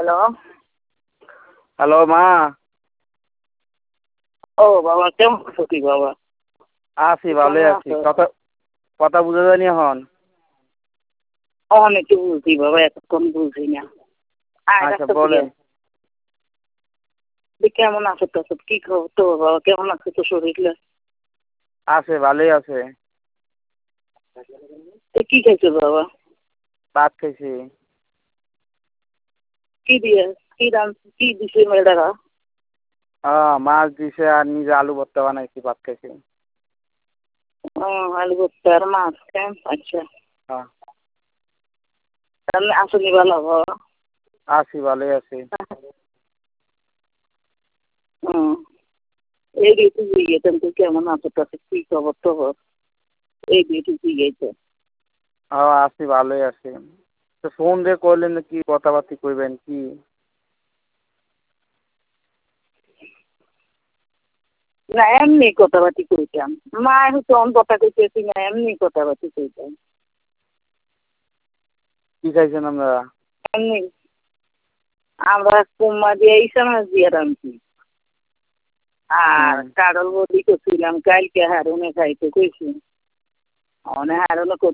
Hello. Hello মা। ও বাবা, কেমন আছো তুই বাবা? আছি, তুই ভালোই কেমন আছি। আছো? কথা কথা বুঝা যায়নি এখন। অনেকে বুঝি বাবা, এতক্ষণ বুঝি না। আয় আচ্ছা রাস্তা থেকে। বলেন। তুই কেমন আছো তো? কি খবর তো বাবা? কেমন আছে তো শরীরে? আছে, ভালোই আছে। তুই কি খাইছো বাবা? ভাত খাইছি। কি দিয়ে? কি দাম? কি দিছে মেয়েটারা? মাছ দিছে আর নিজে আলু ভর্তা বানাইছি, ভাত খাইছি। আলু ভর্তা আর মাছ। আচ্ছা। হ্যাঁ। তাহলে আসনি ভালো বাবা? আছি, ভালোই আছি। হুম। এই দিয়ে তুই গিয়েছেন, তুই কেমন আছো তাতে কি খবর টবর? এই দিয়ে তুই গিয়েছে। আছি, ভালোই আছি। তো ফোন দিয়ে করলেন কি কথাবার্তি কইবেন কি? না এমনি কথাবার্তি কইতাম। মা হচ্ছে অন কথা কইতেছি না, এমনি কথাবার্তি কইতাম। কি খাইছেন আপনারা? এমনি আমরা কুমা দিয়ে ইসা মাছ দিয়ে রাঁধছি। আর হুম। কারল বদি করছিলাম কালকে হারুনে খাইতে কইছি। অনে হারুনে